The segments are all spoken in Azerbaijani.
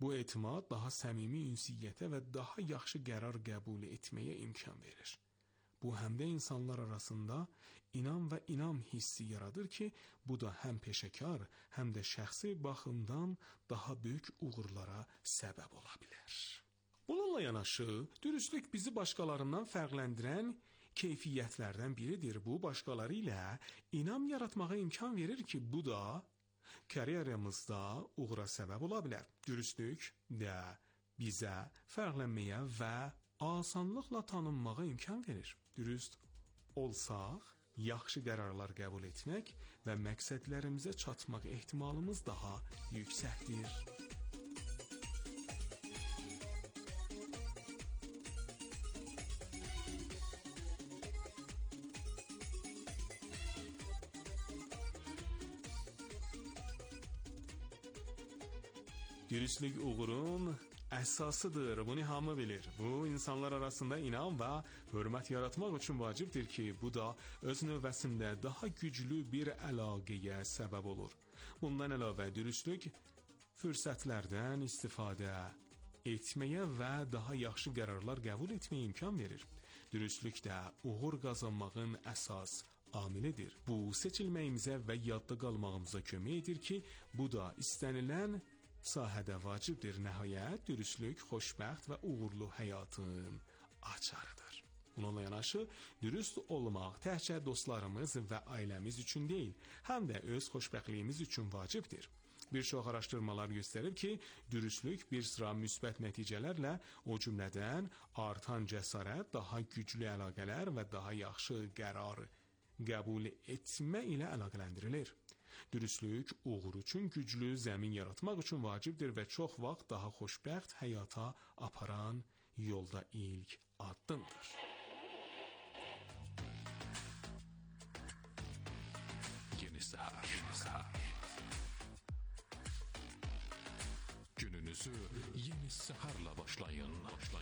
Bu etimad daha səmimi ünsiyyətə və daha yaxşı qərar qəbul etməyə imkan verir. Bu həm də insanlar arasında inam və inam hissi yaradır ki, bu da həm peşəkar, həm də şəxsi baxımdan daha böyük uğurlara səbəb ola bilər. Bununla yanaşı, dürüstlük bizi başqalarından fərqləndirən keyfiyyətlərdən biridir. Bu, başqaları ilə inam yaratmağa imkan verir ki, bu da karyeramızda uğura səbəb ola bilər. Dürüstlük də bizə fərqlənməyə və asanlıqla tanınmağa imkan verir. Dürüst olsaq, yaxşı qərarlar qəbul etmək və məqsədlərimizə çatmaq ehtimalımız daha yüksəkdir. Dürüstlük uğurun əsasıdır. Bunu hamı bilir. Bu, insanlar arasında inam və hörmət yaratmaq üçün vacibdir ki, bu da öz növbəsində daha güclü bir əlaqəyə səbəb olur. Bundan əlavə dürüstlük fürsətlərdən istifadə etməyə və daha yaxşı qərarlar qəbul etməyə imkan verir. Dürüstlük də uğur qazanmağın əsas amilidir. Bu, seçilməyimizə və yadda qalmağımıza kömək edir ki, bu da istənilən sahədə vacibdir. Nəhayət, dürüstlük xoşbəxt və uğurlu həyatın açarıdır. Bununla yanaşı, dürüst olmaq təkcə dostlarımız və ailəmiz üçün deyil, həm də öz xoşbəxtliyimiz üçün vacibdir. Bir çox araşdırmalar göstərir ki, dürüstlük bir sıra müsbət nəticələrlə, o cümlədən artan cəsarət, daha güclü əlaqələr və daha yaxşı qərar qəbul etmə ilə əlaqələndirilir. Dürüstlük uğur üçün güclü zəmin yaratmaq üçün vacibdir və çox vaxt daha xoşbəxt həyata aparan yolda ilk addımdır. Yeni səhər. Gününüzü yeni səhərlə başlayın.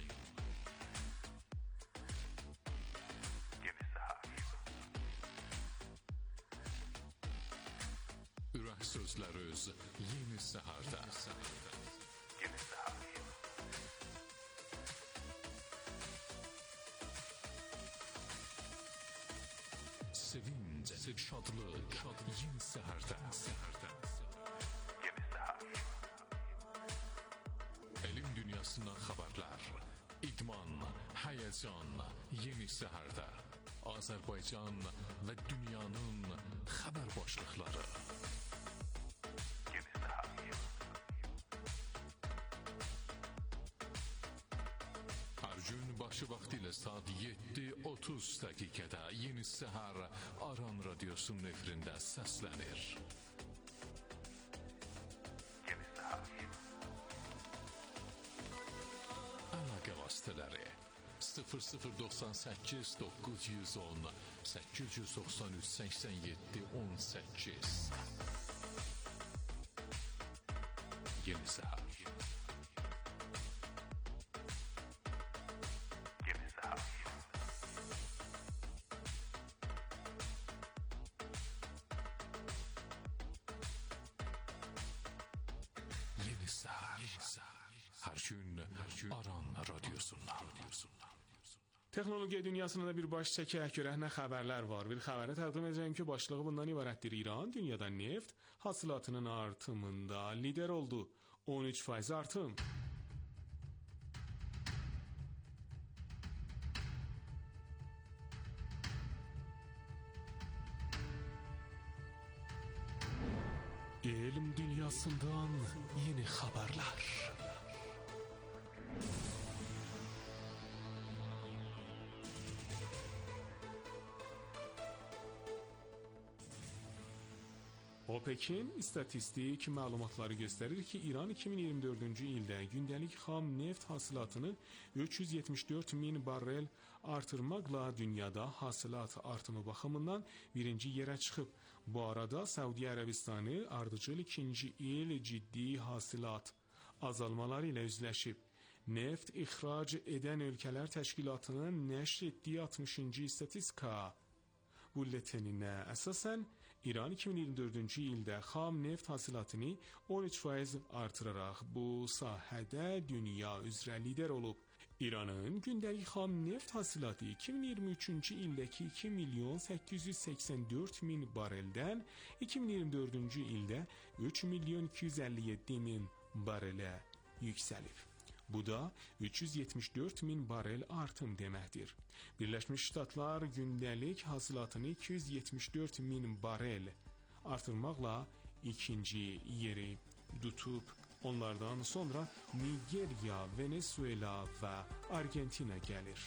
Ürək sözləri öz yeni səhərdə. Sevinç, şadlıq, yeni səhərdə. Elm dünyasından xəbərlər, idman, həyəcan, yeni səhərdə. Azərbaycan və dünyanın xəbər başlıqları. Hər gün başı vaxtı ilə saat 7:30 dəqiqədə Yeni Səhər Aran Radiosunun efirində səslənir. Yeni Səhər. Əlaqə vasitələri 0098 910 893 87 18. Yeni Səhər. Hər gün Aran Radiosundan. Texnologiya dünyasına da bir baş çəkək, görək nə xəbərlər var. Bir xəbəri təqdim edəcəyim ki, başlığı bundan ibarətdir. İran dünyada neft hasilatının artımında lider oldu. 13% artım. Elm dünyasından yeni xəbərlər. OPEC-in istatistik məlumatları göstərir ki, İran 2024-cü ildə gündəlik xam neft hasilatını 374 min barrel artırmaqla dünyada hasilat artımı baxımından birinci yerə çıxıb. Bu arada Səudiyyə Ərəbistanı ardıcıl ikinci il ciddi hasilat azalmaları ilə üzləşib. Neft ixrac edən ölkələr təşkilatının nəşr etdiyi 60-cı istatistika bülleteninə əsasən İran 2024-cü ildə xam neft hasilatını 13% artıraraq bu sahədə dünya üzrə lider olub. İranın gündəlik xam neft hasilatı 2023-cü ildəki 2.884.000 bareldən 2024-cü ildə 3.257.000 barelə yüksəlib. Bu da 374.000 barel artım deməkdir. Birləşmiş Ştatlar gündəlik hasilatını 274.000 barel artırmaqla ikinci yeri tutub. Onlardan sonra Nigeriya, Venezuela və Argentina gəlir.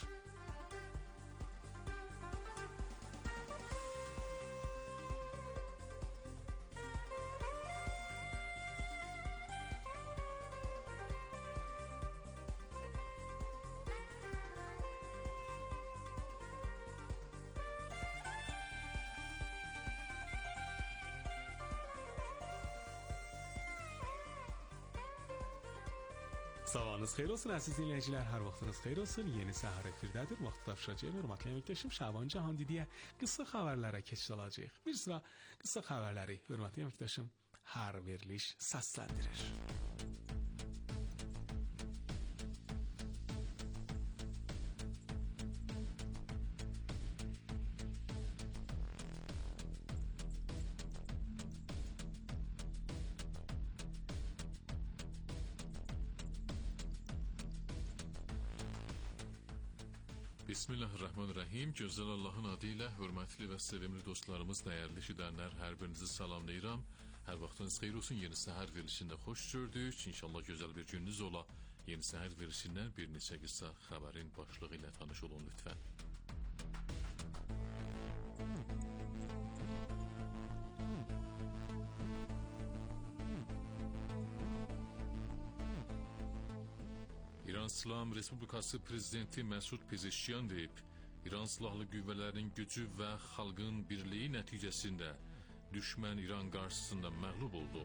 Sabahınız xeyir olsun əziz dinləyicilər, hər vaxtınız xeyir olsun. Yeni səhər efirdədir. Vaxt tapışacağıq. Hörmətli əməkdaşım Şaban Cahandidiyə qısa xəbərlərə keçid alacağıq. Bir sıra qısa xəbərləri hörmətli əməkdaşım hər veriliş səsləndirir. Bismillahirrahmanirrahim. Gözəl Allahın adı ilə hörmətli və sevimli dostlarımız, dəyərli eşidənlər, hər birinizi salamlayıram. Hər vaxtınız xeyir olsun. Yeni səhər verilişində xoş gördük. İnşallah gözəl bir gününüz ola. Yeni səhər verilişindən bir neçə qısa xəbərin başlığı ilə tanış olun lütfən. İran İslam Respublikası Prezidenti Məsud Pezeşkiyan deyib, İran silahlı qüvvələrinin gücü və xalqın birliyi nəticəsində düşmən İran qarşısında məğlub oldu.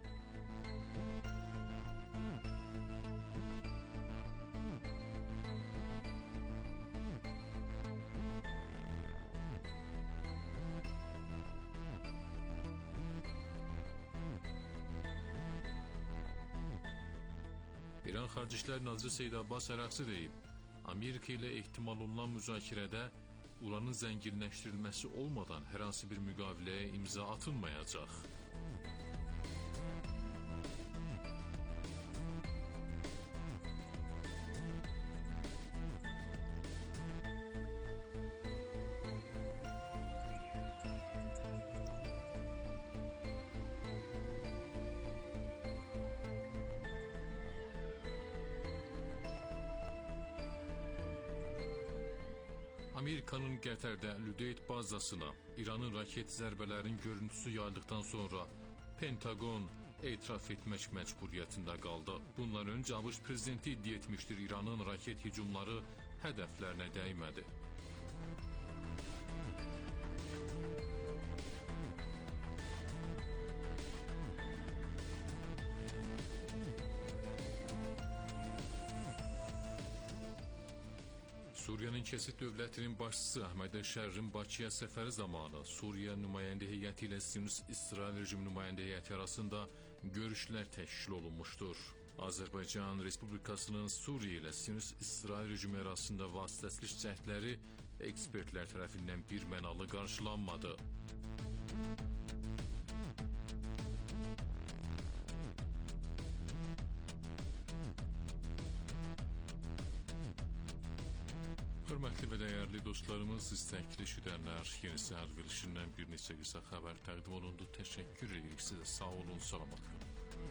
İran Xarici İşlər Naziri Seyid Abbas Əraqçı deyib, Amerika ilə ehtimal olunan müzakirədə uranın zənginləşdirilməsi olmadan hər hansı bir müqaviləyə imza atılmayacaq. Amerikanın Qətərdə Lüdeyt bazasına İranın raket zərbələrinin görüntüsü yayıldıqdan sonra Pentagon etiraf etmək məcburiyyətində qaldı. Bundan öncə ABŞ prezidenti iddia etmişdir, İranın raket hücumları hədəflərinə dəymədi. Suriyanın Kesit dövlətinin başçısı Əhməd Şərrin Bakıya səfəri zamanı Suriya nümayəndə heyəti ilə İsrail rejimi nümayəndə heyəti arasında görüşlər təşkil olunmuşdur. Azərbaycan Respublikasının Suriya ilə İsrail rejimi arasında vasitəçilik cəhdləri ekspertlər tərəfindən birmənalı qarşılanmadı. Hörmətli və dəyərli dostlarımız, istəkli eşidənlər, yeni səhər verilişindən bir neçə qısa xəbər təqdim olundu. Təşəkkür edirik sizə. Sağ olun, salamat qalın.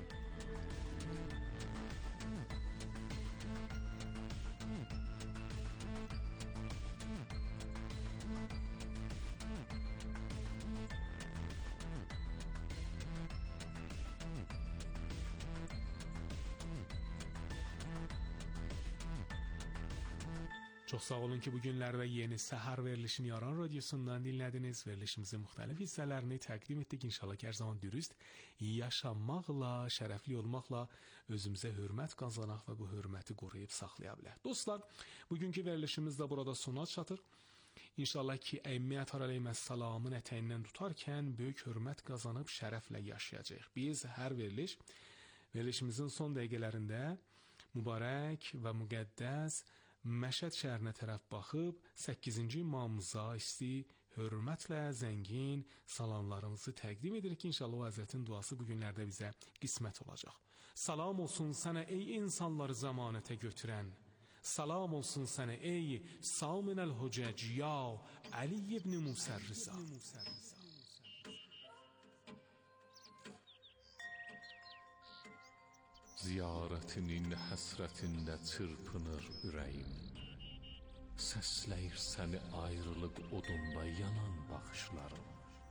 Çox sağ olun ki, bu günlərdə yeni səhər verilişini Yaran Radyosu'ndan dinlədiniz. Verilişimizin müxtəlif hissələrini təqdim etdik. İnşallah ki, hər zaman dürüst yaşamaqla, şərəfli olmaqla özümüzə hörmət qazanaq və bu hörməti qoruyub saxlaya bilək. Dostlar, bugünkü verilişimiz də burada sona çatır. İnşallah ki Əmmiyyət əleyhissalamın ətəyindən tutarkən böyük hörmət qazanıb şərəflə yaşayacağıq. Biz hər verilişimizin son dəqiqələrində mübarək və müqəddəs Məşəd şəhərinə tərəf baxıb 8-ci imamımıza isti hörmətlə zəngin salamlarımızı təqdim edirik ki, inşallah o Həzrətin duası bu günlərdə bizə qismət olacaq. Salam olsun sənə ey insanları zəmanətə götürən. Salam olsun sənə ey Saminəl Hücəc ya Ali ibn Musərriza. Ziyarətinin həsrətində çırpınır ürəyim. Səsləyir səni ayrılıq odunda yanan baxışlarım.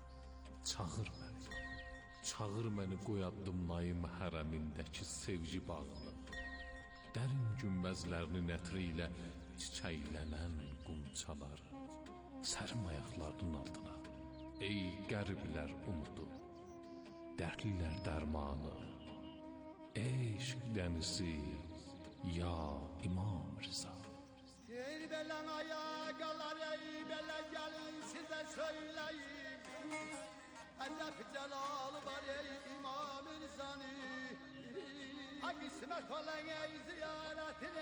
Çağır məni qoyadımlayım hərəmindəki sevgi bağını. Dərin günbəzlərinin ətri ilə çiçəklənən qunçaları. Sərim ayaqlarının altına, ey qəriblər umudu, dərdlilər dərmanı. Eşq dənizi ya İmam Rıza. Belen ayakalar ey bele gelin size söyleyeyim. Ellef celal var ey İmam Rıza'nı. Ha kısmet olan ey ziyaretin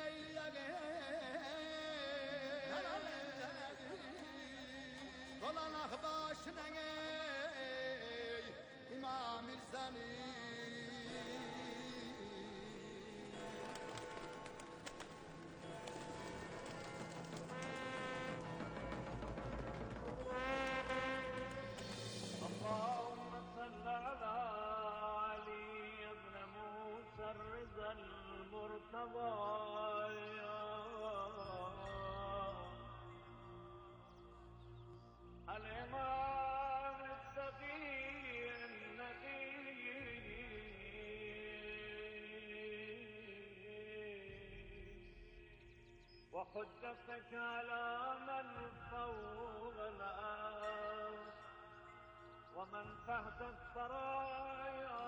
Dolanak başına ey İmam Rıza'nı. الإمام السفي النبي وحجتك على من فوق الأرض ومن تحت الثرايا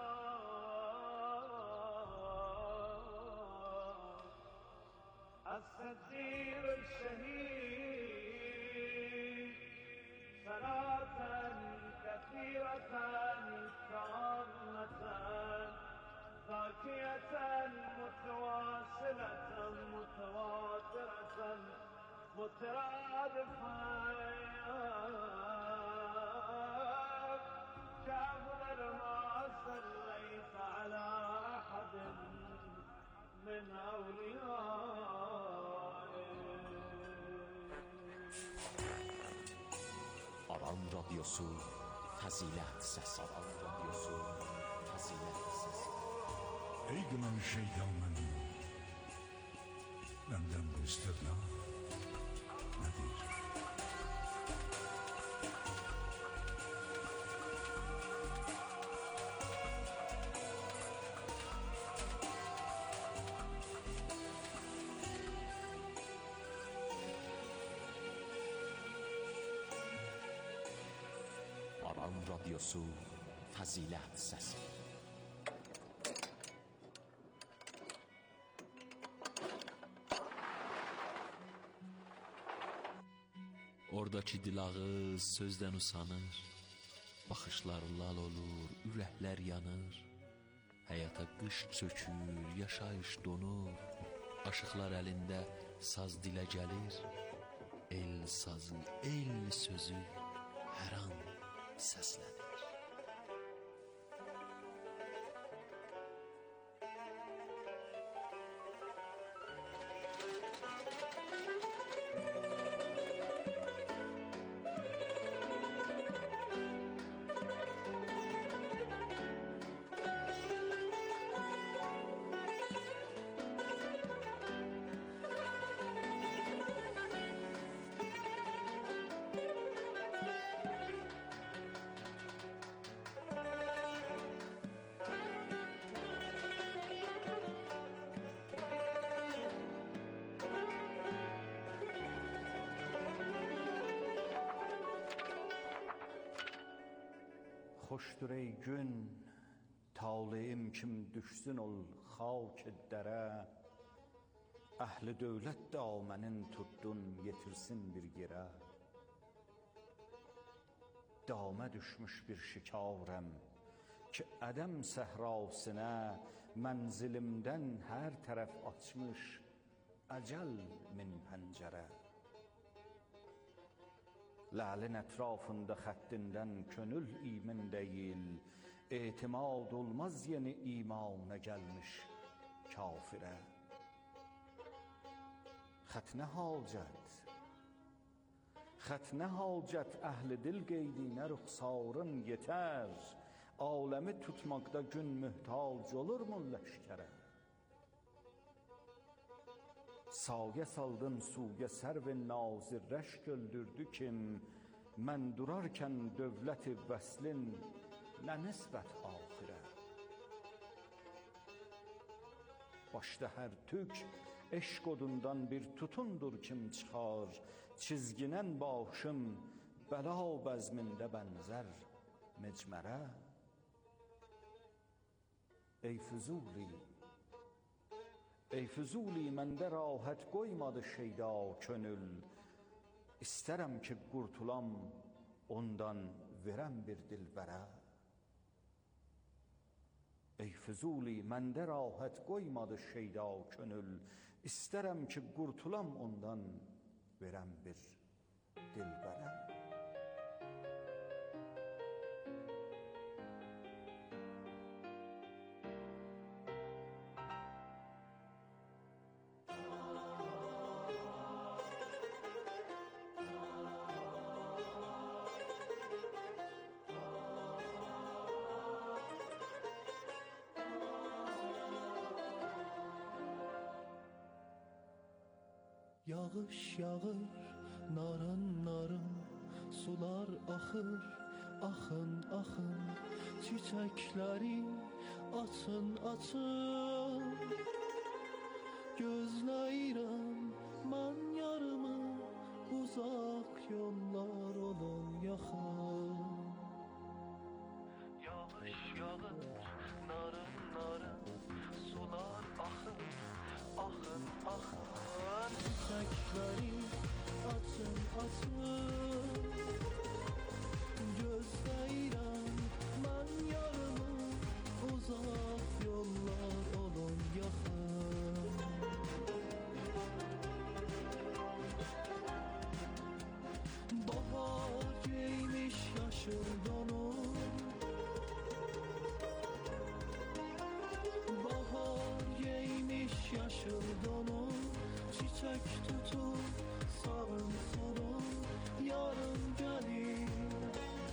الصديق الشهيد صلاة كثيرة تامة باقية متواصلة متواترة مترادفة كأفضل ما صليت على أحد من Aran Radyosu Fəzilət Səsi. Aran Radyosu Fəzilət Səsi. Ey qınan şeytanın məndən bu istirna nədir? Aran Radyosu Fəzilət Səsi. Oradakı dilağız sözdən usanır, baxışlar lal olur, ürəklər yanır. Həyata qış çökür, yaşayış donur, aşıqlar əlində saz dilə gəlir. El sazı, el sözü hər an səslənir. Xoşdur ey gün, taleyim kim düşsün ol xak dərə. Əhli dövlət də mənin tuttun yetirsin bir yerə. dama düşmüş bir şikarım ki ədəm səhrasına mənzilimdən hər tərəf açmış əcəl min pəncərə. Ləlin ətrafında xəttindən könül imin deyil, etimad olmaz yeni imana gəlmiş kafirə. Xət nə hacət, xət nə hacət əhli dil qeydinə rüxsarın yetər, aləmi tutmaqda gün mühtac olurmu ləşkərə? Sayə saldın suyə sərv-i nazir rəşk öldürdü kim, mən durarkən dövlət-i vəslin nə nisbət axirə? Başda hər tük eşq odundan bir tutundur kim çıxar, çizginən başım bəla bəzmində bənzər mecmərə. Ey Füzuli, məndə rahat qoymadı şeyda könül, İstərəm ki qurtulam ondan verəm bir dilbərə. Ey Füzuli, məndə rahat qoymadı şeyda könül, İstərəm ki qurtulam ondan verəm bir dilbərə. Yağış yağır, narın narın, sular axır, axın axın, çiçəkləri açın açın. Gözləyirəm mən yarımı, uzaq yollar olun yaxın. Yağış yağır, narın narın, sular axır, axın axın. Çiçəkləri açın açın. Gözləyirəm mən yarımı, uzaq yollar olun yaxın. Bahar geymiş yaşıl donum, bahar geymiş yaşıl donum, çiçek tutup sağın solun, yarın gelir,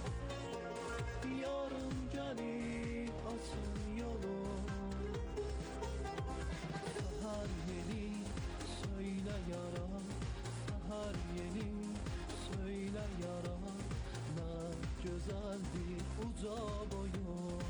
yarın gelir açın yolun. Sahar yeni söyle yara, sahar yeni söyle yara, ne güzeldir uca boyun.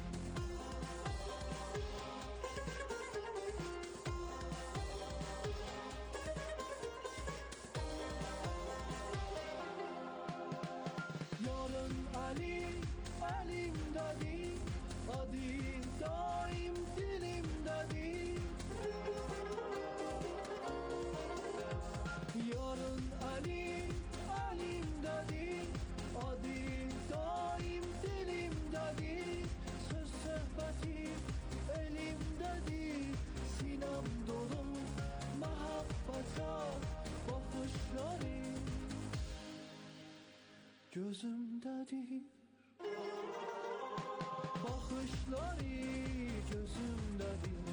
Elimdedir, adı daim dilimdedir. Yarın elimdedir, adı daim dilimdedir. Söz söhbəti elimdedir, sinem dolu muhabbata bakışları gözümdedir. Bakışları gözümdedir.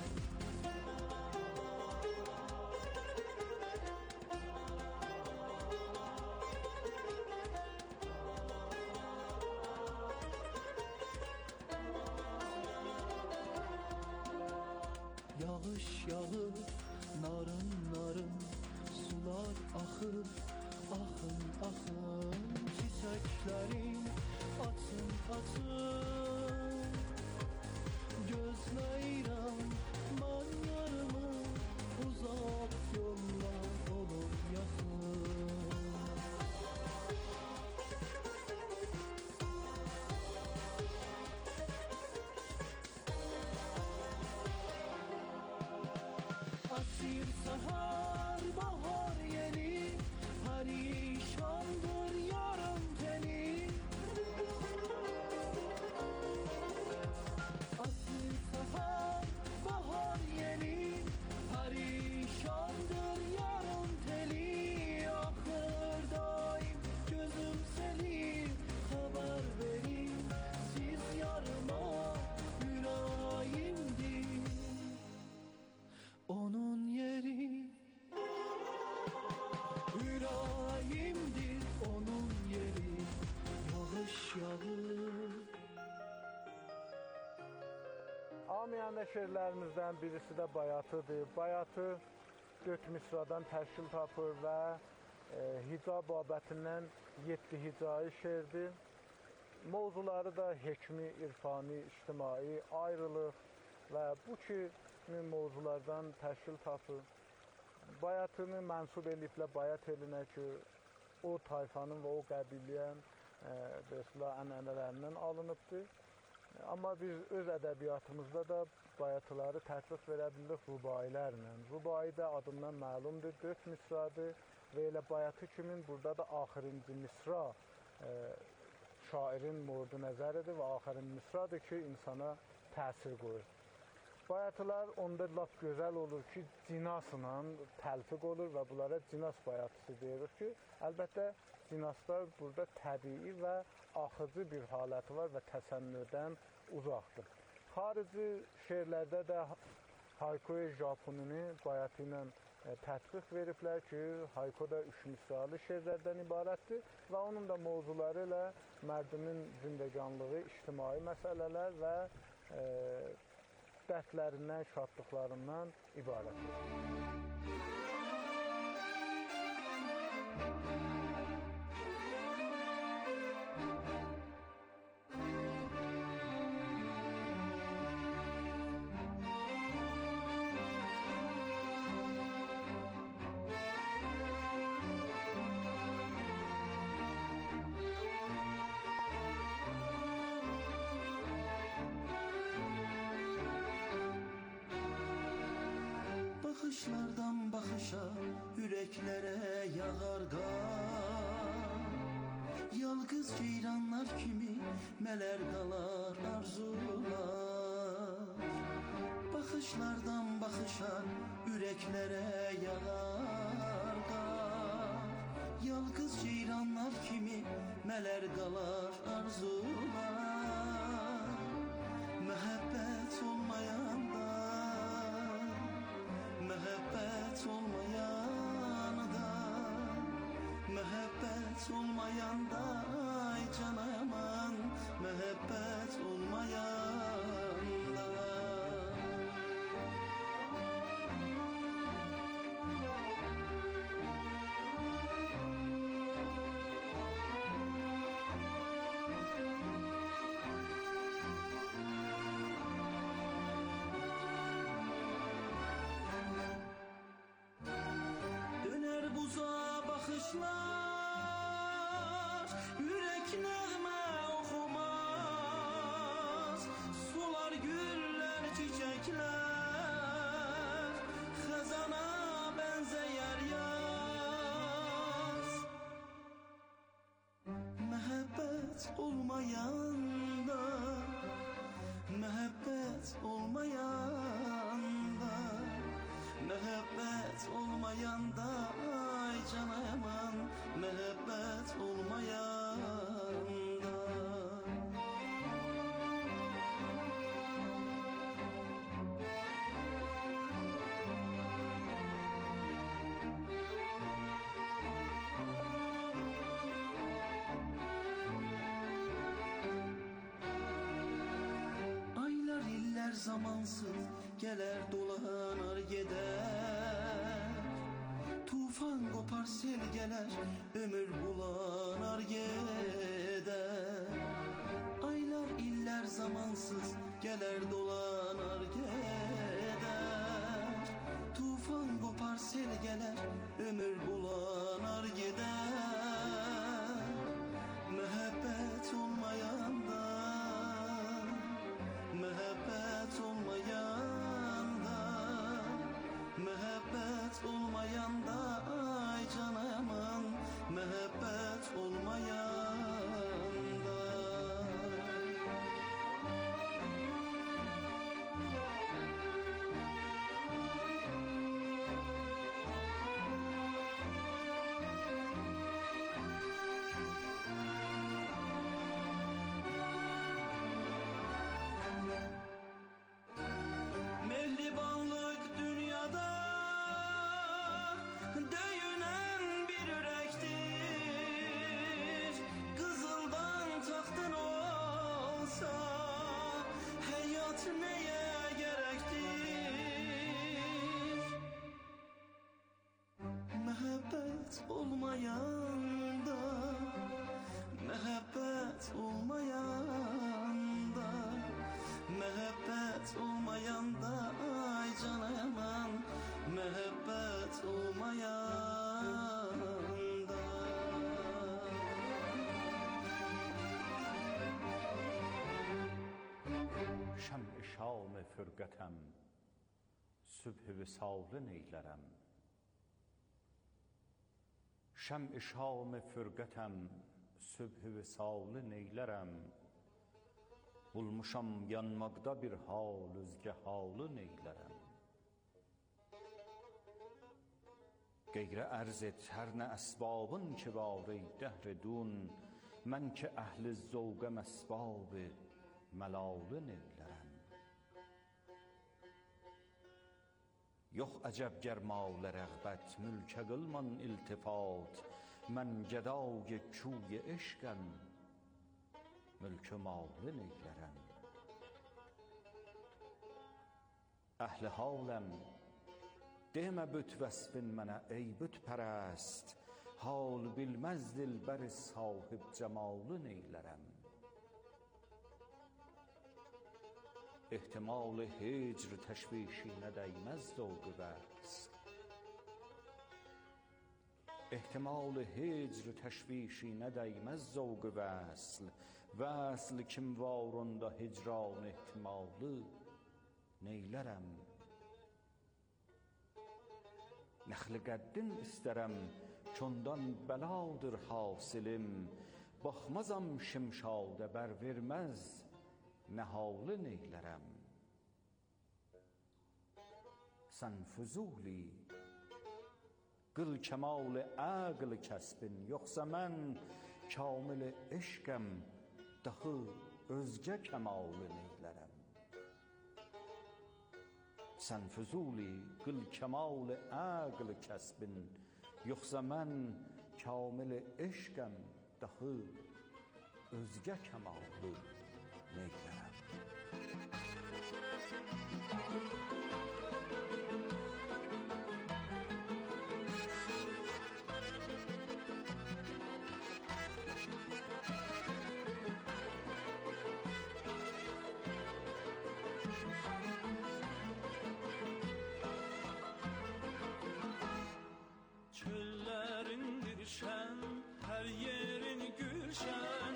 Yağış yağır, narın narın, sular axır, axın axın. Çiçəkləri açın açın. Gözləyirəm mən yarımı, uzaq yollar olur yaxın. Asir sahar, bahar yeni, perişandır yarım teni. onun yeri. Yüreğimdir onun yeri. Yağış yağır. Amiyane şeirlərimizdən birisi də bayatıdır. Bayatı 4 misradan təşkil tapır və hica babətindən 7 hicai şeirdir. Mövzuları da hekmi, irfani, ictimai, ayrılıq və bu kimi mövzulardan təşkil tapır. Bayatını mənsub eləyiblə bayat elinə ki, o tayfanın və o qəbilyən ənənələrindən alınıbdır. Amma biz öz ədəbiyyatımızda da bayatıları tətbiq verə bilirik rubailərlə. Rubai də adından məlumdur, 4 misradır və elə bayatı kimin burada da axırıncı misra şairin mordu nəzəridir və axırıncı misradır ki, insana təsir qoyur. Bayatılar onda lap gözəl olur ki, cinasla təlfiq olur və bunlara cinas bayatısı deyirik ki, əlbəttə cinaslar burada təbii və axıcı bir haləti var və təsənnüdən uzaqdır. Xarici şeirlərdə də Hayko Japonini bayatı ilə tətbiq veriblər ki, Hayko da 3 misralı şeirlərdən ibarətdir və onun da mövzuları ilə mərdumin zindəganlığı, ictimai məsələlər və dərdlərindən, şadlıqlarından ibarətdir. Bakışlardan bakışa yüreklere yağar qar. Yalqız ceyranlar kimi mələr qalar arzular. Bakışlardan bakışa yüreklere yağar qar. Yalqız ceyranlar kimi mələr qalar arzular. Məhəbbət olmayanda, məhəbbət olmayanda, məhəbbət olmayanda, ay cana yaman, məhəbbət olmayanda. Bakışlar, yürek nəğmə oxumaz. Sular, güller, çiçekler, xəzana bənzəyər yaz. Məhəbbət olmayanda, məhəbbət olmayanda, məhəbbət olmayanda, ay cana yaman, məhəbbət olmayanda. Aylar, illər zamansız gələr, dolanar, gedər. Tufan kopar, sel gelir, ömür bulanar gider. Aylar, iller zamansız gelir, dolanar gider. Tufan kopar, sel gelir, ömür bulanar gider. Məhəbbət olmayanda, məhəbbət olmayanda, məhəbbət olmayanda, ay cana yaman, məhəbbət olmayanda. Mehribanlık dünyada olmayanda, mehabbet olmayanda, mehabbet olmayanda, ay cana yaman, mehabbet olmayanda. Şəm-i şam fırqətəm, sübh-i visalı neylərəm. Şəm-i şam fırqətəm, sübh-i visalı neylərəm. Bulmuşam yanmaqda bir hal, özgə halı neylərəm. Qeyrə ərz et hər nə əsbabın ki var ey dəhr dun, mən ki əhli zovqəm əsbabı məlalı neylərəm. Yox əcəb gərmalı rəğbət, mülkə qılman iltifat, mən gədای küy eşqəm, mülkü malı neylərəm. Əhli haləm, demə büt vəsfin mənə ey büt pərəst, hal bilməz dilbər sahib cəmalı neylərəm. İhtimal-i hicr təşvişinə dəyməz zovq-ı vəsl. İhtimal-i hicr təşvişinə dəyməz zovq-ı vəsl. Vəsl kim var onda hicran ihtimalı neylərəm. Nəxli qəddin istərəm, çondan bəladır hasilim. Baxmazam şimşadə bər verməz, nəhalı neylərəm. Sən füzuli, qıl kəmal-i əql kəsbin, yoxsa mən kamil eşqəm, daxı özgə kəmalı neylərəm. Sən füzuli, qıl kəmal-i əql kəsbin, yoxsa mən kamil eşqəm, daxı özgə kəmalı neylərəm. Çöllerin dirşen, her yerin gülşen.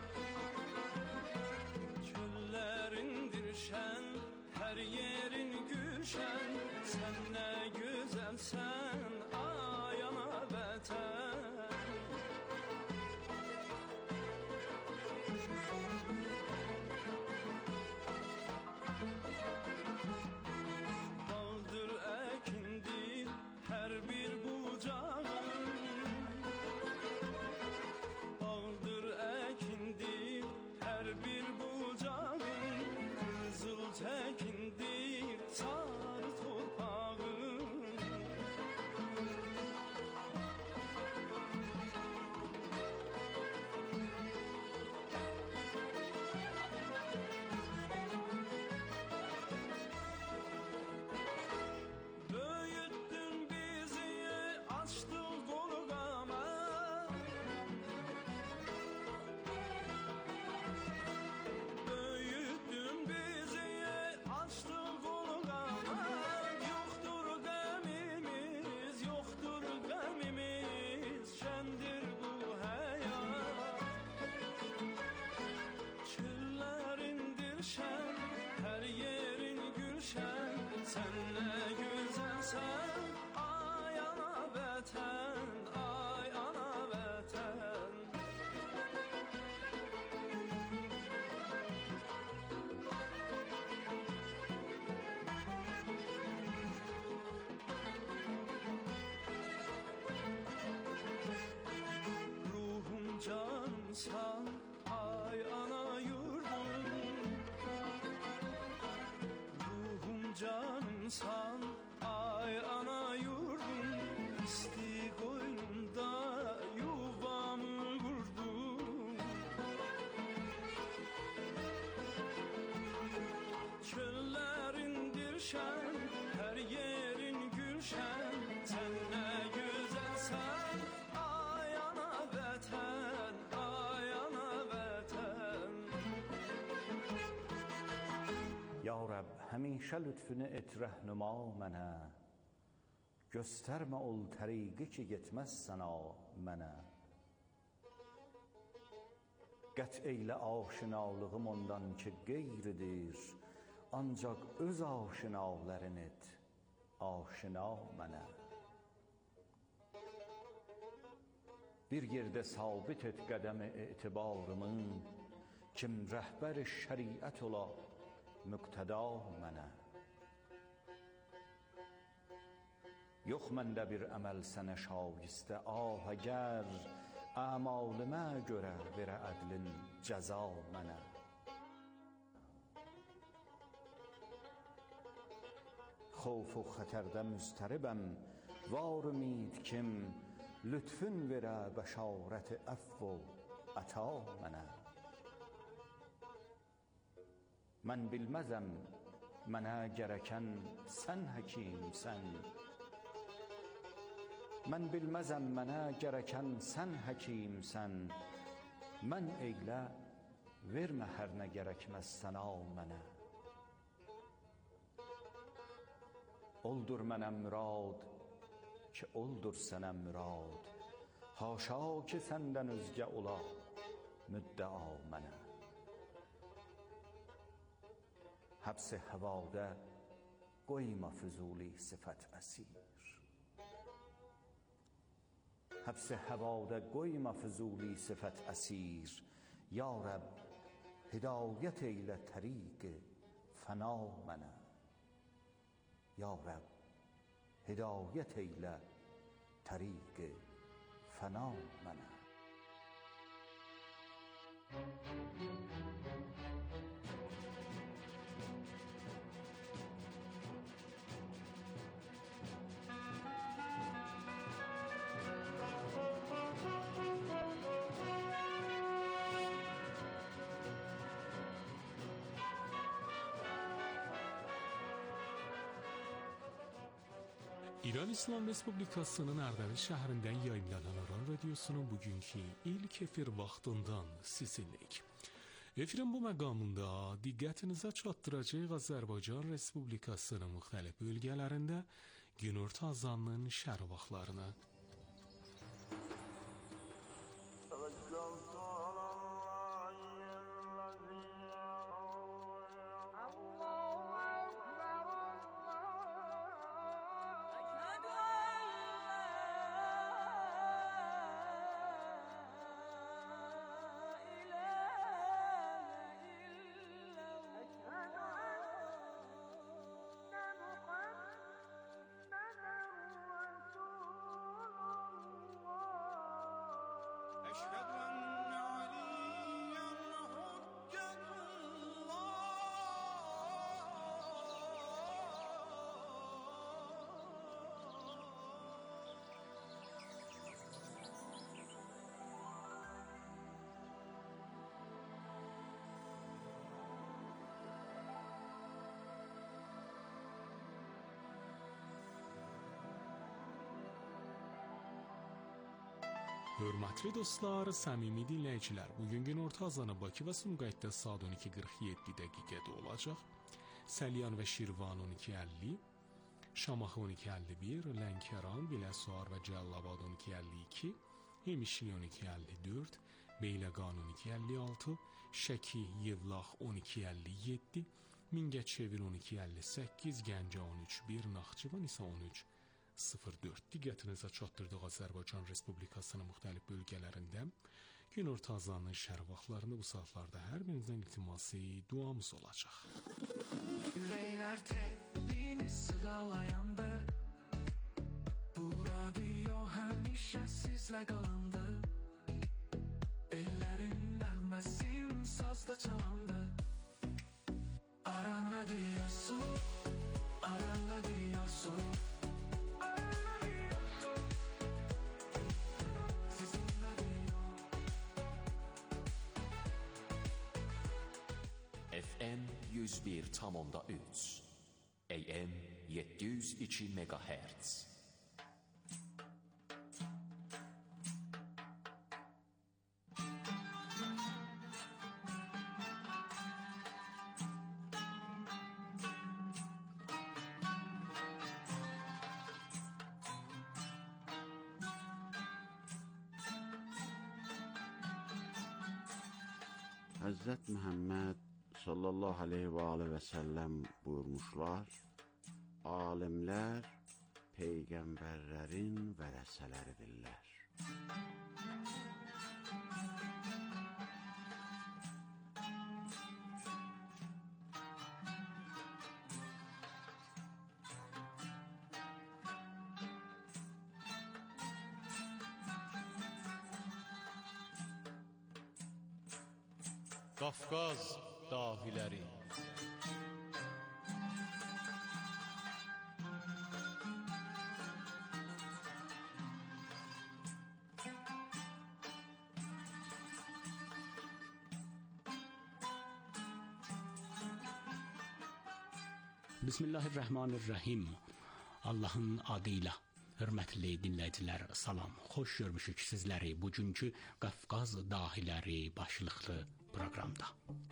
Çöllerin dirşen, her yerin gülşen. Sen ne güzelsen, ayana beter. Baldır ekindir her bir bucağın. Baldır ekindir her bir bucağın. Kızıl tekindir sarı torpağın. Büyüttün bizi, açtın kolgama. Büyüttün bizi, açtın kolgama. Yoktur gamimiz, yoktur gamimiz. Şendir bu hayat. Çöllerindir şen, her yerin gülşen. Sen ne güzelsen, ay ana vətən, ay ana vətən. Ruhum canımsan, ay ana yurdum. Ruhum canımsan, ay ana yurdum. İsti koynumda yuvamı kurdum. Çöllerindir şen, her yerin gülşen. Sen ne güzelsen, ay Həmişə lütfünü et rəhnuma mənə, göstərmə ol təriqi ki getməz sənə mənə. Qət eylə aşinalığım ondan ki qeyridir, ancaq öz aşinaların et aşina mənə. Bir yerdə sabit et qədəmi etibarımın, kim rəhbər şəriət ola müqtəda mənə. Yox məndə bir əməl sənə şayistə, əgər əmalımə görə verə ədlin cəza mənə. Xof و xətərdə müstəribəm, var ümid kim lütfün verə bəşarət əfv و əta mənə. Mən bilməzəm mənə gərəkən sən həkimsən, mən bilməzəm mənə gərəkən sən həkimsən, mən eylə vermə hər nə gərəkməz sənə mənə. Oldur mənə mürad ki oldur sənə mürad, haşa ki səndən özgə ola müddəa mənə. Həbs-i həvada qoyma füzuli sifət əsir, həbs-i həvada qoyma füzuli sifət əsir. Ya Rəbb hidayət eylə təriq fəna mənə, Ya Rəbb hidayət eylə təriq fəna mənə. İran İslam Respublikasının Ərdəbil şəhərindən yayımlanan Aran Radiosunun bugünkü ilk efir vaxtından sizinləyik. Efirin bu məqamında diqqətinizə çatdıracaq Azərbaycan Respublikasının müxtəlif bölgələrində günorta azanının şərq vaxtlarını. Hörmətli dostlar, səmimi dinləyicilər, bugün günorta azanı Bakı və Sumqayıtda saat 12:47 dəqiqədə olacaq. Səlyan və Şirvan 12:50, Şamaxı 12:51, Lənkəran, Biləsuvar və Cəlilabad 12:52, Hemişli 12:54, Beyləqan 12:56, Şəki, Yevlax 12:57, Mingəçevir 12:58, Gəncə 13:1, Naxçıvan isə 13:04. Diqqətinizə çatdırdıq Azərbaycan Respublikasının müxtəlif bölgələrində günorta azanının şərq vaxtlarında bu saatlarda hər birinizdən iltiması duamız olacaq. Yüreğler tepini sığalayandı, bu radyo həmişə sizlə qalandı, ellərin nəğməsin sazda çalandı. Aran radiosu, Aran radiosu, FM 101.3 AM 702 MHz. Həzrət Məhəmməd sallallahu aleyhi və aleyhi və səlləm buyurmuşlar, alimlər peyğəmbərlərin vərəsələridirlər. Qafqaz dahiləri. Bismillahirrahmanirrahim. Allahın adıyla. Hörmətli dinləyicilər, salam. Xoş görmüşük sizləri bugünkü Qafqaz dahiləri başlıqlı proqramda.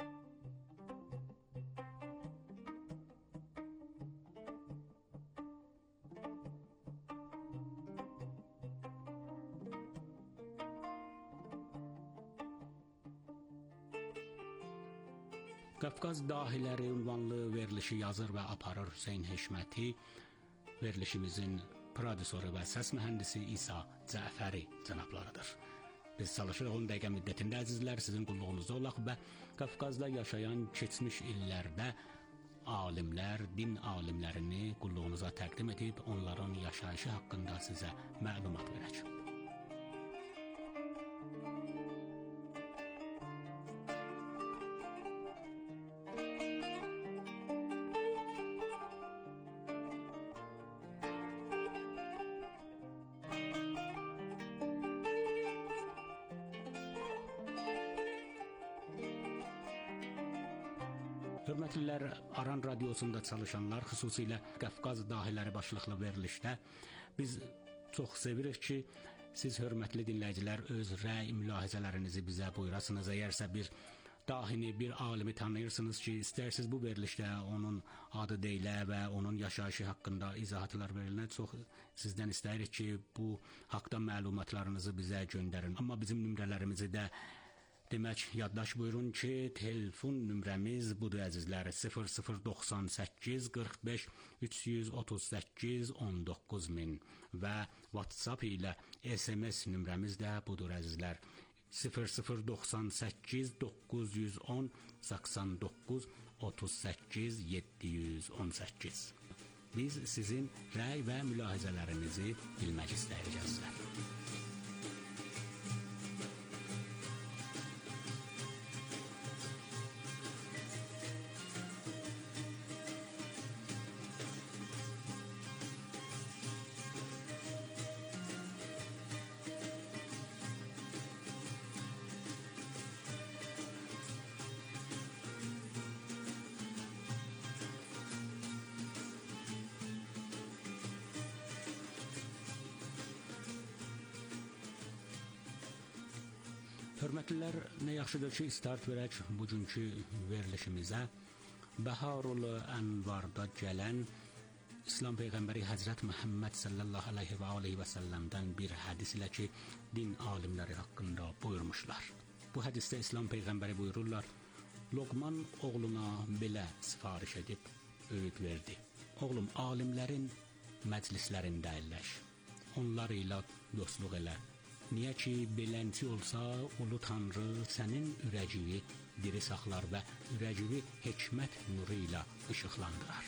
Qafqaz dahiləri ünvanlı verilişi yazır və aparır Hüseyn Heşməti. Verilişimizin prodüsörü və səs mühəndisi İsa Cəfəri cənablarıdır. Biz çalışırıq 10 dəqiqə müddətində əzizlər sizin qulluğunuzda olaq və Qafqazda yaşayan keçmiş illərdə alimlər, din alimlərini qulluğunuza təqdim edib onların yaşayışı haqqında sizə məlumat verək. Hörmətlilər, Aran Radiosunda çalışanlar, xüsusilə Qafqaz dahiləri başlıqlı verilişdə biz çox sevirik ki, siz hörmətli dinləyicilər öz rəy mülahizələrinizi bizə buyurasınız. Əgərsə bir dahini, bir alimi tanıyırsınız ki, istərsiniz bu verilişdə onun adı deyilə və onun yaşayışı haqqında izahatlar verilir. Çox sizdən istəyirik ki, bu haqda məlumatlarınızı bizə göndərin. Amma bizim nömrələrimizi də demək, yaddaş buyurun ki, telefon nömrəmiz budur əzizlər, 0098 45 338 19000 və WhatsApp ilə SMS nömrəmiz də budur əzizlər, 0098 910 89 38 718. Biz sizin rəy və mülahizələrinizi bilmək istəyirik əzizlər. Hörmətlilər, nə yaxşıdır ki, start verək bugünkü verilişimizə. Bəharul Ənvarda gələn İslam Peyğəmbəri Həzrət Məhəmməd sallallahu aleyhi və səlləmdən bir hədis ilə ki, din alimləri haqqında buyurmuşlar. Bu hədisdə İslam Peyğəmbəri buyururlar, Loqman oğluna belə sifariş edib öğüt verdi. Oğlum, alimlərin məclislərində əyləş, onlar ilə dostluq elə. Niyə ki, belənçi olsa, ulu Tanrı sənin ürəciyi diri saxlar və ürəciyi hikmət nuru ilə işıqlandırar.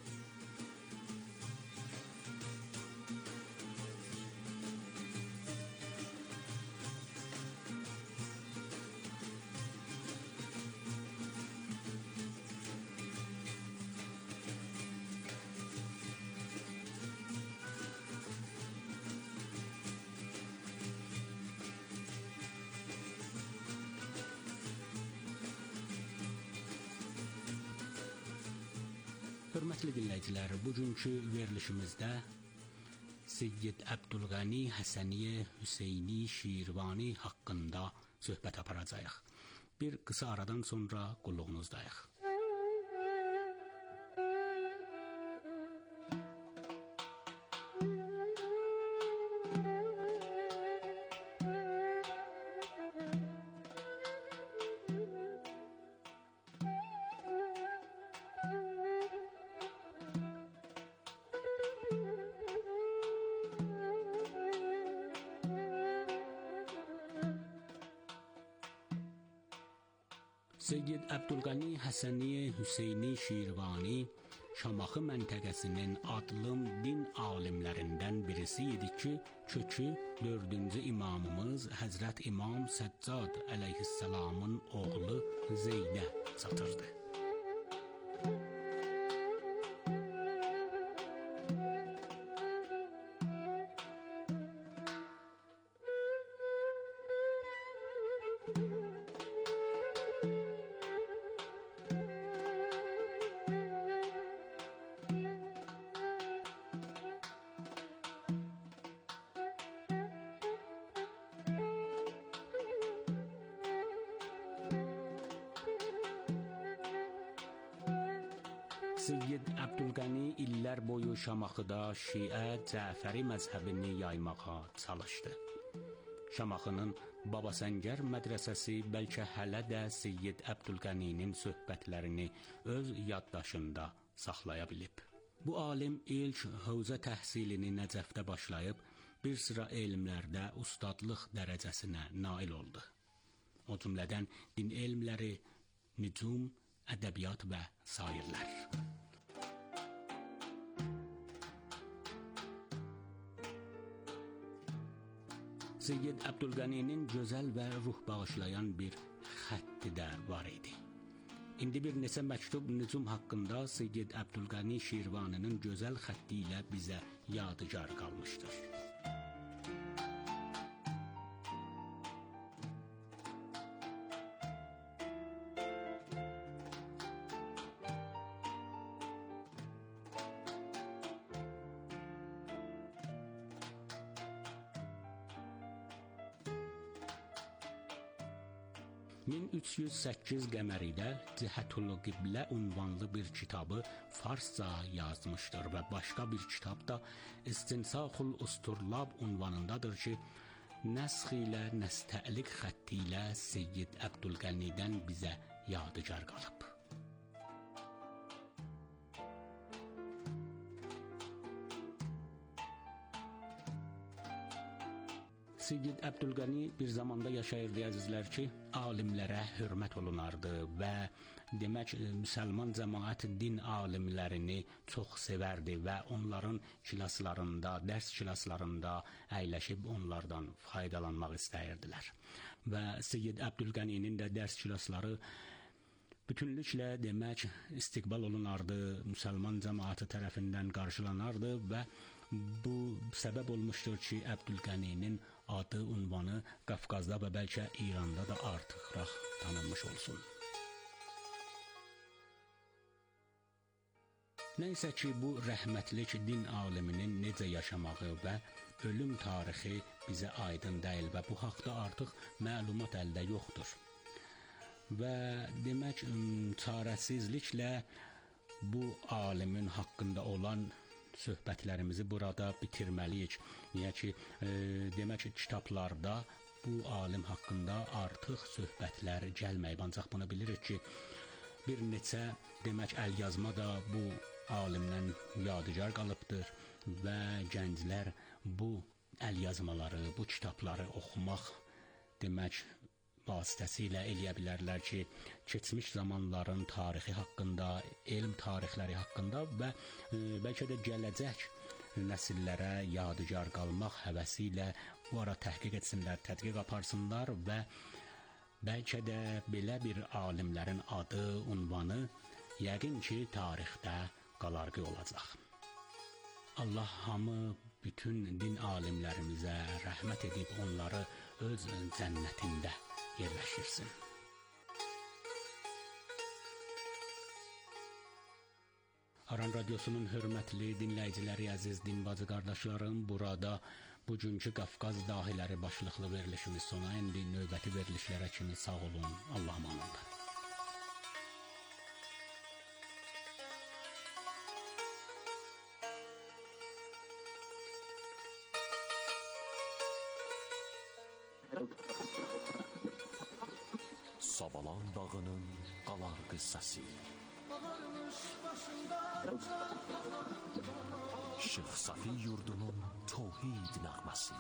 Hörmətli dinləyicilər, bugünkü verilişimizdə Seyyid Əbdülğəni Həsəniyə Hüseyni Şirvani haqqında söhbət aparacağıq. Bir qısa aradan sonra qulluğunuzdayıq. Seyyid Əbdülqəni Həsəni Hüseyni Şirvani Şamaxı məntəqəsinin adlı din alimlərindən birisi idi ki, kökü 4-cü imamımız Həzrət İmam Səccad əleyhissalamın oğlu Zeydə çatırdı. Seyyid Əbdülqəni illər boyu Şamaxıda Şiə Cəfəri məzhəbini yaymağa çalışdı. Şamaxının Baba Səngər mədrəsəsi bəlkə hələ də Seyyid Əbdülqəninin söhbətlərini öz yaddaşında saxlaya bilib. Bu alim ilk hövzə təhsilini Nəcəfdə başlayıb, bir sıra elmlərdə ustadlıq dərəcəsinə nail oldu. O cümlədən din elmləri, nücum, ədəbiyyat və sairlər. Seyyid Əbdülqəninin gözəl və ruh bağışlayan bir xətti də var idi. İndi bir neçə məktub nücum haqqında Seyyid Əbdülqəni Şirvaninin gözəl xətti ilə bizə yadigar qalmışdır. ...1308 qəməridə Cihətül Qiblə unvanlı bir kitabı farsca yazmışdır və başqa bir kitab da İstinsaxul Usturlab unvanındadır ki, nəsx ilə nəstəlik xətti ilə Seyyid Əbdülqənidən bizə yadigar qalıb. Seyyid Əbdülqəni bir zamanda yaşayırdı əzizlər ki, alimlərə hörmət olunardı və demək müsəlman cəmaət din alimlərini çox sevərdi və onların kilaslarında, dərs kilaslarında əyləşib onlardan faydalanmaq istəyirdilər. Və Seyyid Əbdülqəninin də dərs kilasları bütünlüklə demək istiqbal olunardı, müsəlman cəmaəti tərəfindən qarşılanardı və bu səbəb olmuşdur ki, Əbdülqəninin adı, unvanı Qafqazda və bəlkə İranda da artıqraq tanınmış olsun. Nəysə ki, bu rəhmətlik din aliminin necə yaşamağı və ölüm tarixi bizə aydın deyil və bu haqda artıq məlumat əldə yoxdur. Və demək, çarəsizliklə bu alimin haqqında olan söhbətlərimizi burada bitirməliyik. Niyə ki, demək ki, kitablarda bu alim haqqında artıq söhbətlər gəlməyib. Ancaq bunu bilirik ki, bir neçə demək əlyazma da bu alimdən yadigar qalıbdır və gənclər bu əlyazmaları, bu kitabları oxumaq demək vasitəsilə eləyə bilərlər ki, keçmiş zamanların tarixi haqqında, elm tarixləri haqqında və bəlkə də gələcək nəsillərə yadigar qalmaq həvəsi ilə bu ara təhqiq etsinlər, tədqiq aparsınlar və bəlkə də belə bir alimlərin adı, unvanı yəqin ki, tarixdə qalarqı olacaq. Allah hamı bütün din alimlərimizə rəhmət edib onları öz cənnətində yerləşirsin. Aran Radyosu'nun hörmətli dinləyiciləri, əziz din bacı qardaşlarım, burada bugünkü Qafqaz dahiləri başlıqlı verilişimiz sona indi. Növbəti verilişlərə kimi sağ olun, Allah amanında. Sabalan dağının qalar qıssası. Şeyx Safi yurdunun tövhid nəğməsi.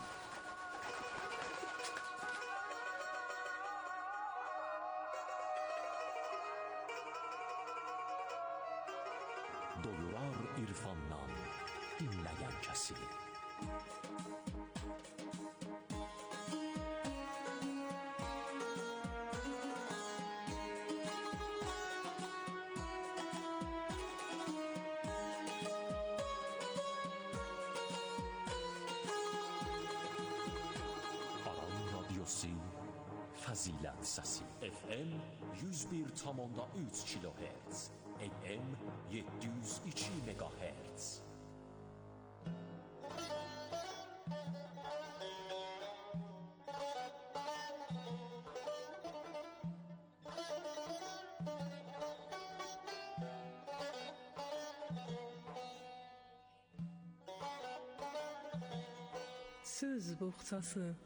doyurar irfandan dinleyen kesi. Fazilet Səsi FM 101,3 kHz AM 702 MHz. Söz boğçası.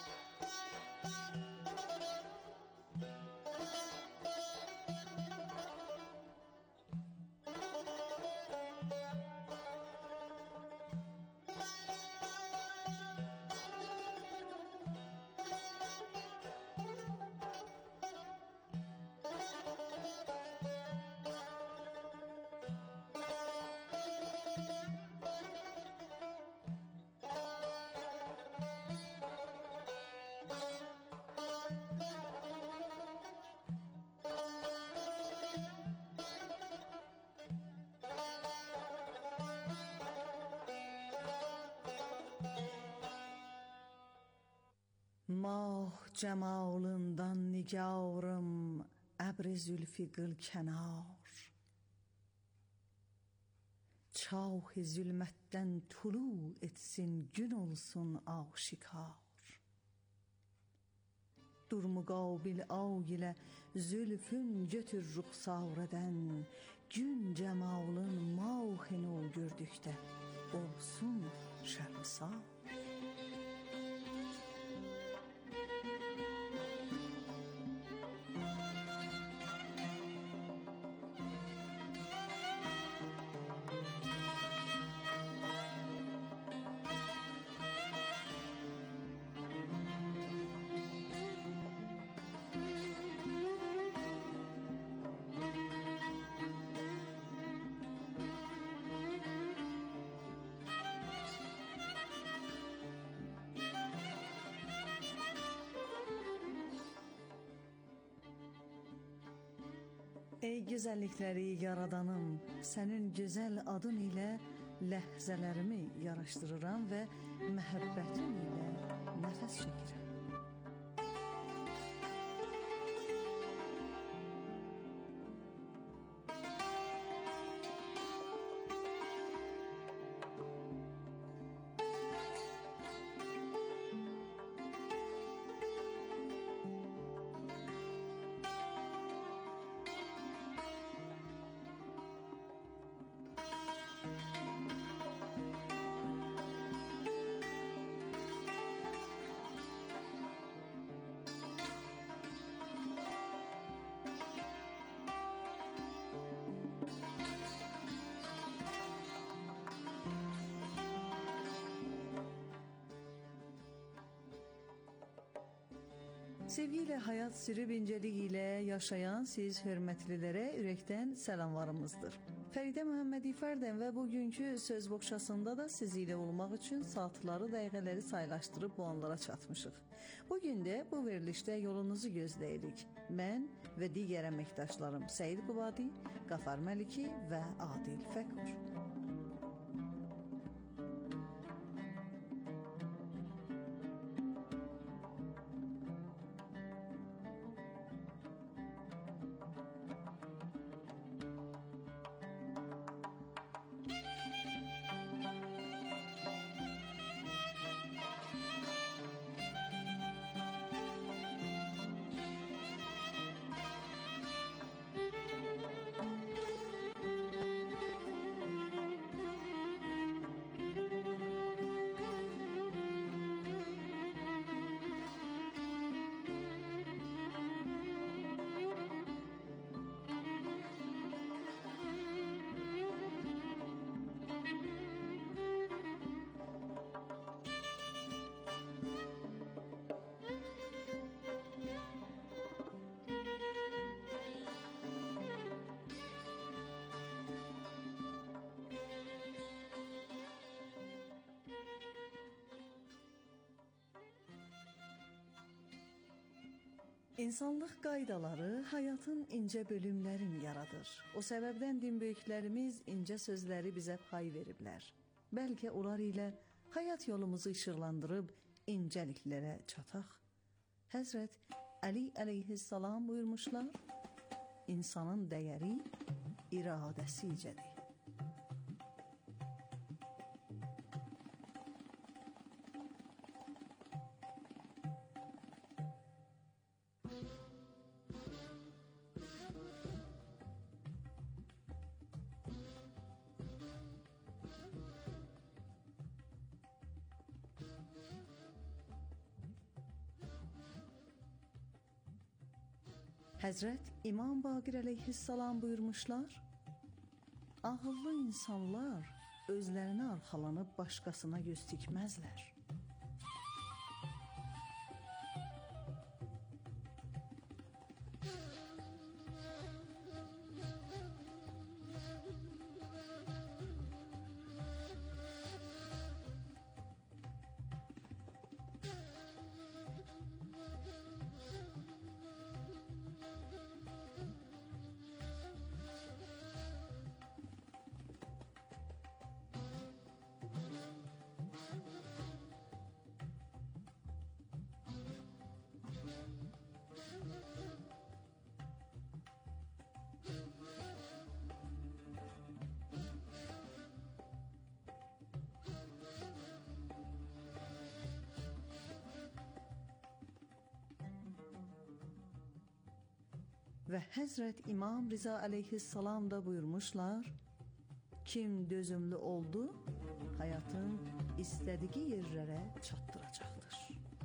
ماه cemalından nigarım, əbr-i zülfü qıl kənar. Çah-ı zülmətdən tulu etsin, gün olsun aşikar. Dur müqabil ağ ilə zülfün götür ruxsarədən, gün cemalın mahın ol gördükdə, olsun şərmsar. Ey gözəllikləri yaradanım, sənin gözəl adın ilə ləhzələrimi yaraşdırıram və məhəbbətin ilə nəfəs çəkirəm. Sevgi ilə həyat sürüb incəlik ilə yaşayan siz hörmətlilərə ürəkdən salamlarımızdır. Fəridə Məhəmmədifərdən və bugünkü söz boğçasında da siz ilə olmaq üçün saatları, dəqiqələri saylaşdırıb bu anlara çatmışıq. Bugün də bu verilişdə yolunuzu gözləyirik. Mən və digər əməkdaşlarım Səyid Qubadi, Qafar Məliki və Adil Fəkur. İnsanlıq qaydaları həyatın incə bölümlərini yaradır. O səbəbdən din böyüklərimiz incə sözləri bizə pay veriblər. Bəlkə onlar ilə həyat yolumuzu işıqlandırıb incəliklərə çataq. Həzrət Əli əleyhissalam buyurmuşlar, insanın dəyəri iradəsicədir. Həzrət İmam Baqir əleyhissalam buyurmuşlar, ağıllı insanlar özlərinə arxalanıb başqasına göz tikməzlər. Və Həzrət İmam Riza əleyhissalam da buyurmuşlar, kim dözümlü oldu, həyatın istədiyi yerlərə çatdıracaqdır.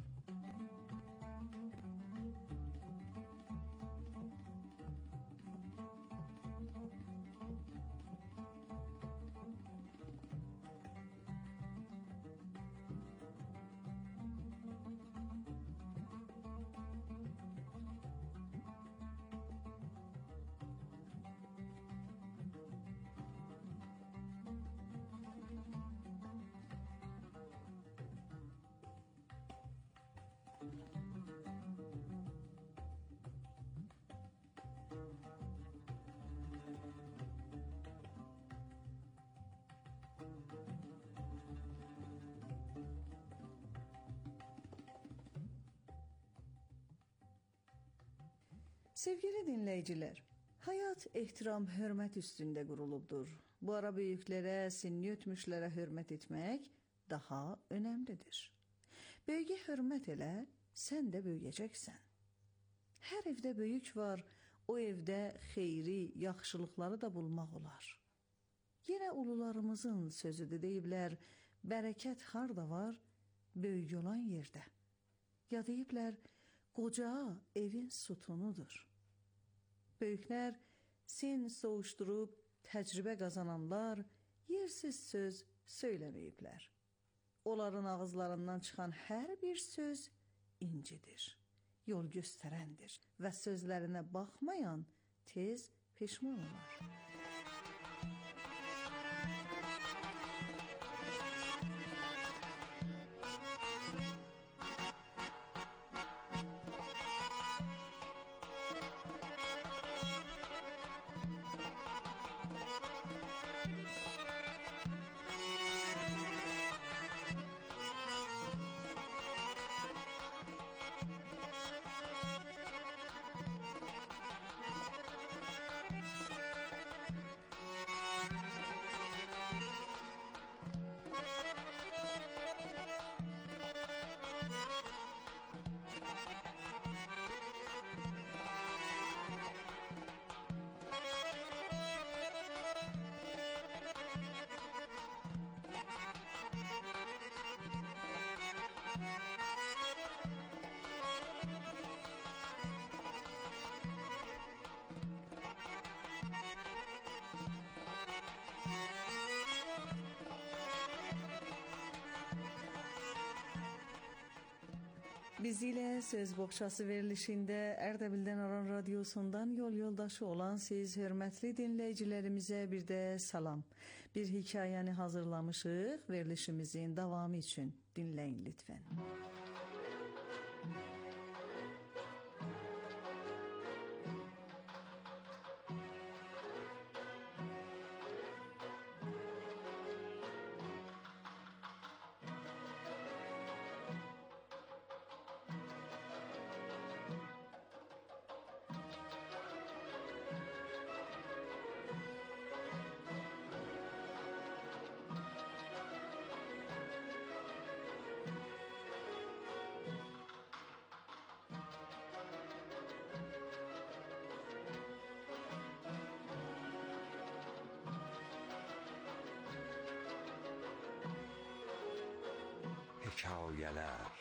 Sevgili dinləyicilər, həyat ehtiram, hörmət üstündə qurulubdur. Bu ara böyüklərə, sinni ötmüşlərə hörmət etmək daha önəmlidir. Böyüyə hörmət elə, sən də böyüyəcəksən. Hər evdə böyük var, o evdə xeyri, yaxşılıqları da bulmaq olar. Yenə ulularımızın sözüdür deyiblər, bərəkət harda var, böyük olan yerdə. Ya deyiblər, qoca evin sütunudur. Böyüklər sin soğuşdurub təcrübə qazananlar yersiz söz söyləməyiblər. Onların ağızlarından çıxan hər bir söz incidir, yol göstərəndir və sözlərinə baxmayan tez peşman olar. Biz ilə Söz Boğçası verilişində Ərdəbildən Aran Radiosundan yol yoldaşı olan siz hörmətli dinləyicilərimizə bir də salam. Bir hekayəni hazırlamışıq, verilişimizin davamı üçün dinləyin lütfən. hekayələr.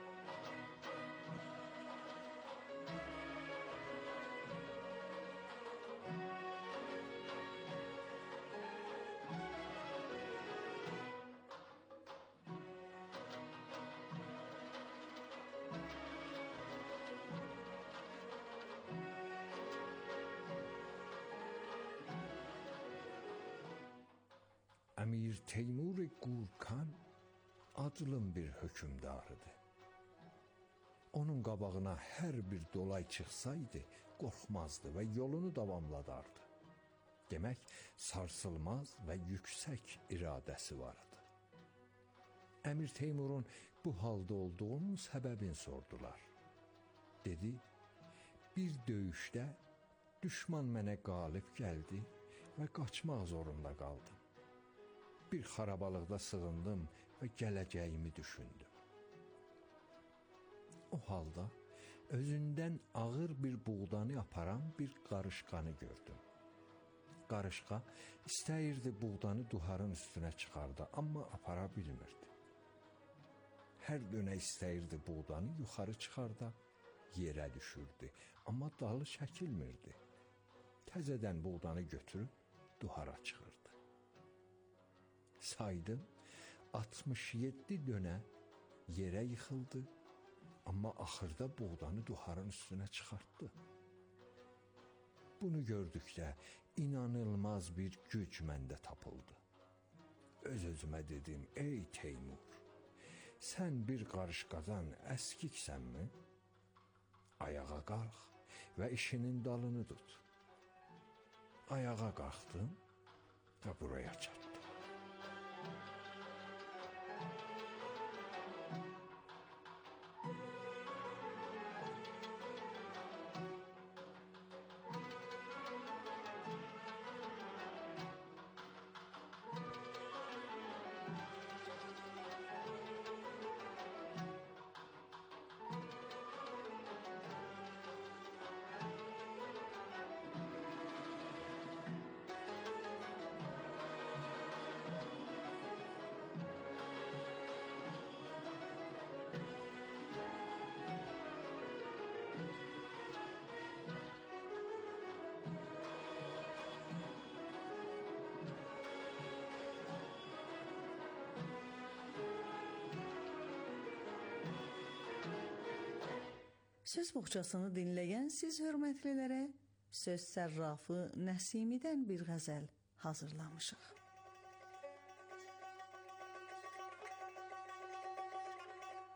Əmir Teymur Gurkan adlım bir hökümdarıdır. Onun qabağına hər bir dolay çıxsaydı, qorxmazdı və yolunu davamladardı. Demək, sarsılmaz və yüksək iradəsi vardı. Əmir Teymurun bu halda olduğunun səbəbini sordular. Dedi, bir döyüşdə düşman mənə qalib gəldi və qaçmaq zorunda qaldım. Bir xarabalıqda sığındım və gələcəyimi düşündüm. O halda özündən ağır bir buğdanı aparan bir qarışqanı gördüm. Qarışqa istəyirdi buğdanı duharın üstünə çıxardı, amma apara bilmirdi. Hər dönə istəyirdi buğdanı yuxarı çıxarda, yerə düşürdü, amma dalı çəkilmirdi. Təzədən buğdanı götürüb duhara çıxırdı. Saydım, 67 dönə yerə yıxıldı, amma axırda buğdanı duharın üstünə çıxartdı. Bunu gördükdə inanılmaz bir güc məndə tapıldı. Öz-özümə dedim, ey Teymur, sən bir qarışqadan əskiksənmi? Ayağa qalx və işinin dalını tut. Ayağa qalxdım və buraya çatdım. Söz boğçasını dinləyən siz hörmətlilərə söz sərrafı Nəsimidən bir qəzəl hazırlamışıq.